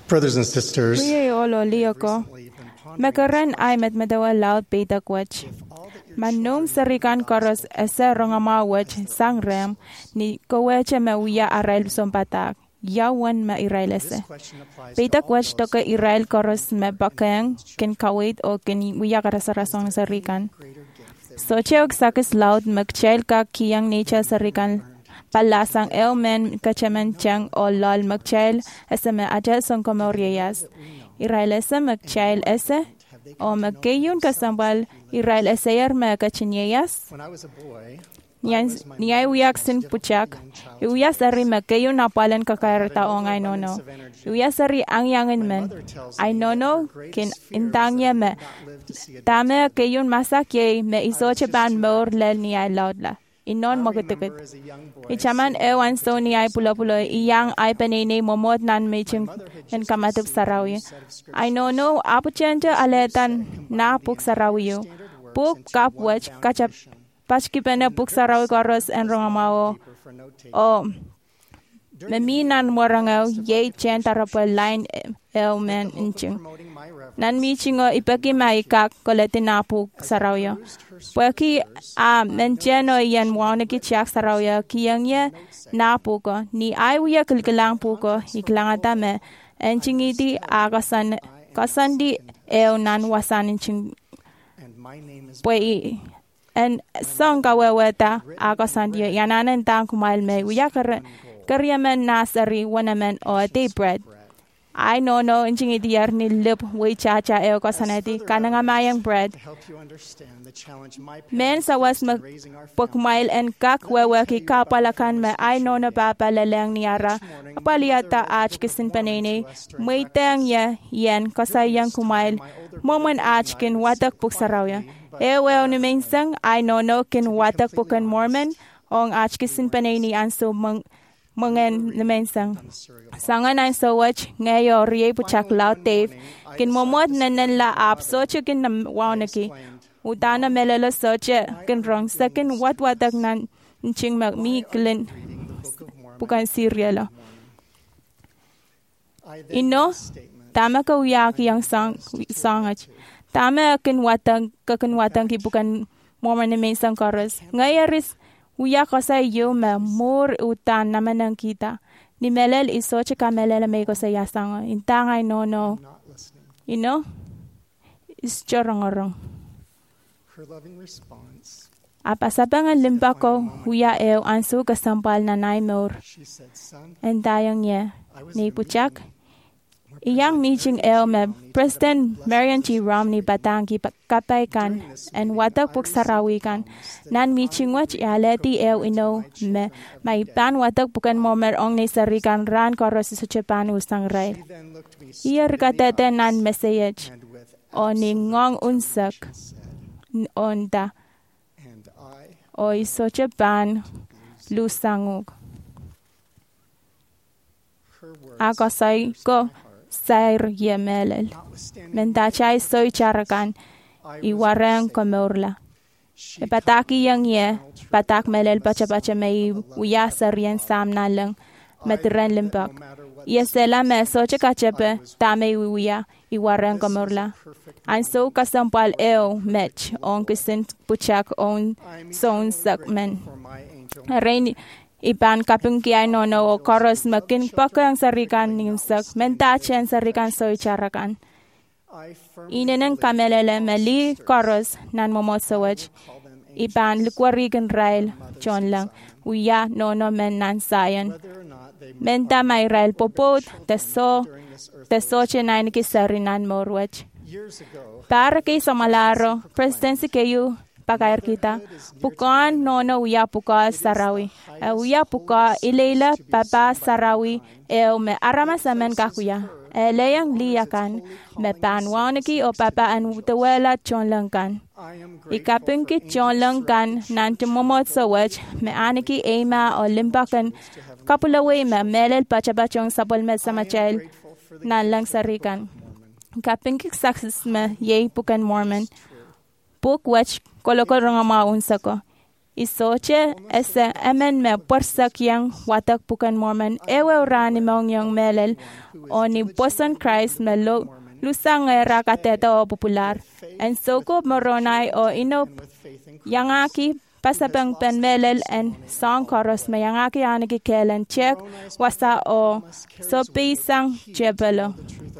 Brothers and sisters, Kuya olo liyoko. Mekaran ay medmedawa laut beta kwach. Manum sarikan koros ese rongama wach sangrem ni koweche me uya arail sompatak. Yawan me irailese. Beta kwach toka irail koros me bakeng kin kawit o kin uya karasarasong sarikan. Soche og sakis laut magchail ka kiyang nature sarikan. Palasang elmen kachaman chang o lol magchail ese me ajal son komorias. Irailese magchail ese o magkayun kasambal Israel esayer me kachinias. Niyay uyak sin puchak. Uyas ari magkayun napalan kakairta o ngay nono. Uyas ari ang yangin men. Ay nono kin intangya me. Tame kayun masakye me isoche ban mor lel niyay laudla. Inon magutikit. Ichaman ewan so niyay pula-pula iyang ay panene momot nan meching en kamatip sarawi. Ay nono apu chenja aletan na puk sarawiyo. Puk kapwach kachap pachkipene puk sarawi koros en rongamao. O meminan morangaw ye chen tarapal line elmen inching. Nan michingo ipaki maikak koletin na puk sarawiyo. Pweki a mencheno yan wanaki chak sarawya kiyangye na puko ni ayuya kilkilang puko iklangata me enchingiti akasan kasandi nan wasan enching pwe en song kaweweta akasandi yananen tang kumail me uya karyamen nasari wanamen o day bread. I no enchingiti yar ni lip we chacha kasanati kananga mayang bread. Men sa was magpukmail en kak weweki kapalakan me ay no na papalaleng niyara apaliata ach kisin panene may teng ya yen kasayang kumail momen ach kin watak puksaraw ya ewew ni mensang ay no kin watak pukan mormon ong ach kisin panene anso mangen ni mensang sangan ay so wach ngayo riye puchak laut tave kin momot nanan la ap so chukin na wawnaki Udana melala soche kin rong sakin watak nan ching magmi klin bukan seriala. Ino tama ka uyak yang sangach. Tama kin watang ki bukan mormon na sang chorus. Ngayaris uyak ka sa iyo me mur utan naman ng kita. Ni melel isoche ka melala may ko sa yasang. Intangay no. Ino is chorong. Apasabangan limba ko huya ew anso kasampal na naimor. Entayang niya ni puchak. Iyang meeting ew me President Marion G. Romney batangki kapaykan and watak puk sarawikan. Nan meeting wach ialeti ew ino me may pan watak pukan momer ong ni sarikan ran koros sa Japan usang rail. Iyar katete nan message o ni ngong unsak. Onda o iso Japan lusangog akasay ko sair yemelel mentachay soy charakan iwarang komorla pataki yang ye patak melel pacha may uya sarien samna lang metren limpak yesela me soche kachepe tame uya iwarang komorla anso kasampal eo mech on kisin puchak on son sakmen rain ipan kapung kiay no o koros makin pakang sarikan nimsak mentachen sarikan soy charakan inenang kamelele meli koros nan momosawaj ipan likwarigan rail chon lang uya no men nan sayan menta may rail popot teso chenain kisarinan morwach para kay sa malaro presidency kayo pagayar kita pukan nono uya puka sarawi uya puka ileila papa sarawi me arama samen kakuya leyang liyakan me panwaniki o papa an utawela chonlangkan ikapingki chonlangkan nanti momot sawach me aniki ema o limbakan kapulawi me melel pachabachong sapol met samachel nan lang sarikan kapingki success me yay pukan mormon book watch kolokol ranga maun sako Isoche ese emen me persak yang watak bukan Mormon ewe urani mong yang melel o ni boson Christ me lusang era kateta o popular. En soko moronay o inop yang aki pasapang penmelel en song chorus me yang aki aniki kelen check wasa o so pisang jebelo.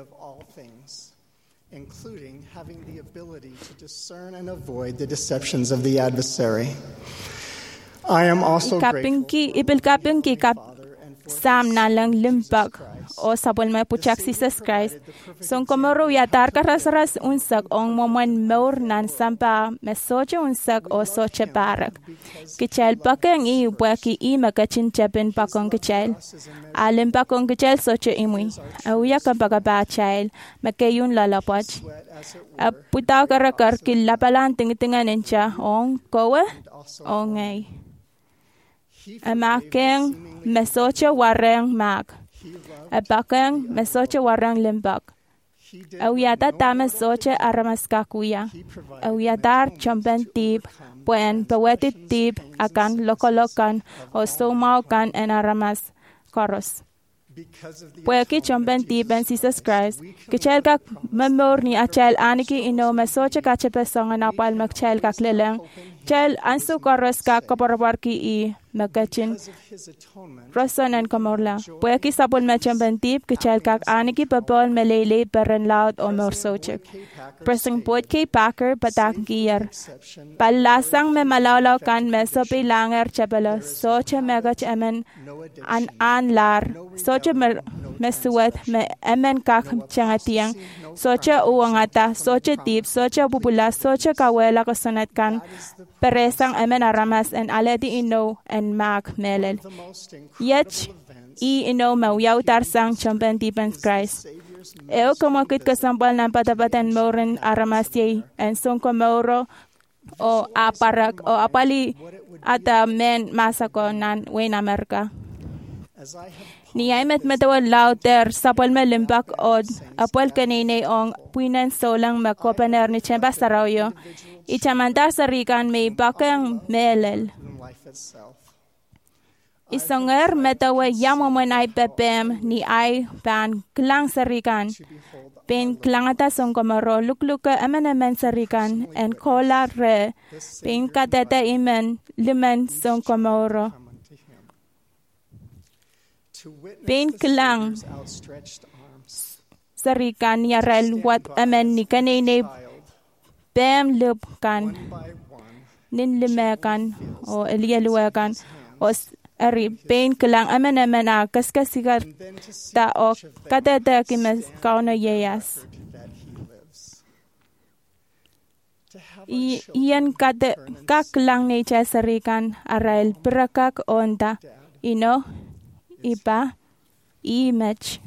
Including having the ability to discern and avoid the deceptions of the adversary. I am also grateful Sam nalang limpak o sabol may puchak Jesus Christ. Song komoro yatar karas unsak ong momon meur nan sampa mesoche unsak o soche parak. Kichel pakeng I waki I makachin chapin pakong kichel. Alim pakong kichel soche imui. Awya kampaka child makayun lalapach. Puta karakar kilapalan tingitingan encha ong kowe ong ay. Amakeng mesoche wareng mak. Abakeng mesoche wareng limbak. Awyata ta mesoche aramaskakuya. Awyatar chompen tip puen pewetit tip akan lokolokan o somaukan en aramas koros. Pueki chompen tip en Jesus Christ. Kichel kak memor ni achel aniki ino mesoche kachepe songa napal makchel kak leleng. Chel ansu koros kak kaparwarki I makachin rosonan komorla. Pueki sapul mechompen tip kichel kak aniki papol melele peren laut o morsochek. Preseng pot kay Packer patak giyer. Palasang me malalaw kan mesopi langer chapelo soche megach emen an lar. Soche mesuet me emen kak changatiang. Soche uangata, soche tip, soche pupula, soche kawela kosonat kan. Peresang emen aramas en aleti ino en mag melel. Yet I ino mawiyaw tarsang chompen tipen Christ. Eo kumakit kasampal ng patapatan moren aramasye en son komoro o aparak o apali ata men masako nan wen Amerika. Niyay metawal lauter sapal melimpak od apal kanine ong puinan solang makopener ni chemba sarayo. Ichamandar sarikan may bakang melel. Isonger metawa yamoman ay pepem ni ay pan klang sarikan. Pen klangata song komoro lukluka emen sarikan en kola re. Pen katete imen limen song komoro. Pen klang sarikan yarel wat emen ni kanine bem lup kan nin limekan o elialuakan o eri pen klang emen kaskasigar ta o katete kimes kauno yeyas. Iyan kaklang ni sarikan arail perakak onda ino ipa image.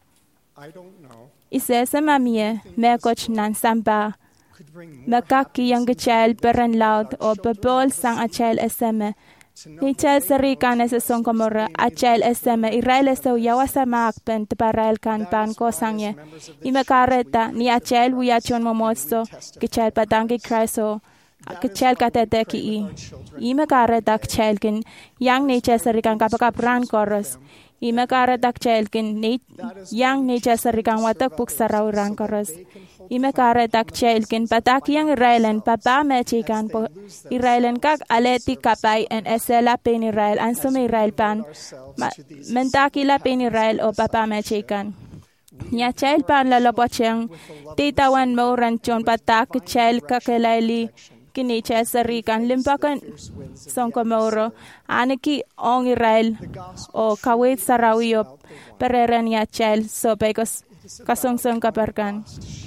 Isesa mamie mekoch nan sampa makaki yang kecil peran laut o pepol sang acel eseme. Ni cel serikan esa song komora acel eseme irail esa yawasa makpen teparail kan pan kosangye. Ima kareta ni acel wiyachon momosto kecil patangki Kristo kecil katete ki I. Ima kareta kecil kin yang ni cel serikan kapakapran koros. Ima kareta kecil kin yang ni cel serikan watak puksarau ran koros. Ima kareta kecil kin patak yang irailen papa mechikan po irailen kak aleti kapay en esela pen irail ansume irail pan mentaki la pen irail o papa mechikan. Nya cel pan lalopocheng titawan mo ranchon patak kecil kakelaili kini cel serikan limpakan songko moro aniki ong irail o kawit sarawiyo pereren ya cel so pekos kasong kaparkan.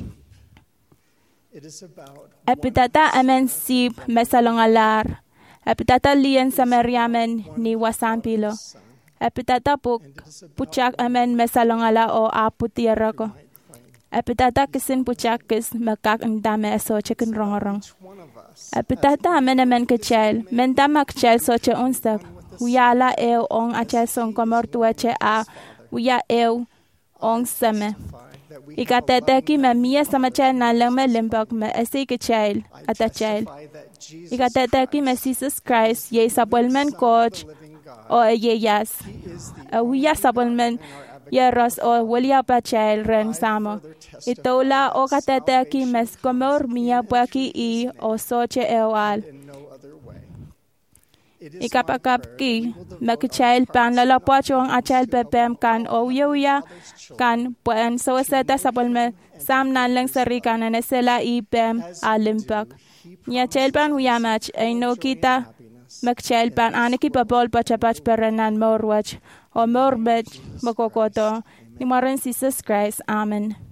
Epitata amen sip mesalongalar. Epitata lian sa meriamen ni wasampilo. Epitata puchak amen mesalongala o aputira ko. Epitata kisin puchak kis makak ndame so chicken rongorong. Epitata amen kecil mentamak cel so che unsak. Uyala ong achel song komor tuache a uya ong seme. Ikateteki me mia sama chail na lang me limbak me esi ke chail ata chail. Ikateteki me Jesus Christ ye sabulmen coach o ye yas. Wiya sabulmen ye ros o wilia pa chail ren samo. Itola o kateteki me skomor mia bwaki I o soche ewal. Ikapakapki makichail pan lalapochong achail pepem kan o yuya kan puan sawaseta sabulme sam nan lang sarika na nesela ipem alimpak. Nya chail pan uyamach ay no kita makchail pan aniki papol pachapach perenan morwach o morbet makokoto ni maran Jesus Christ. Amen.